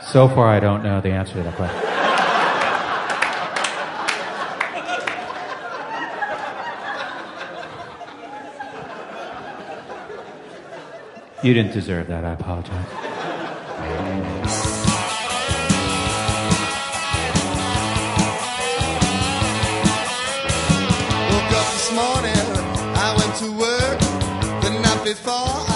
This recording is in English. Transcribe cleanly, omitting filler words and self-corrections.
So far, I don't know the answer to that question. You didn't deserve that. I apologize. Woke up this morning, I went to work. The night before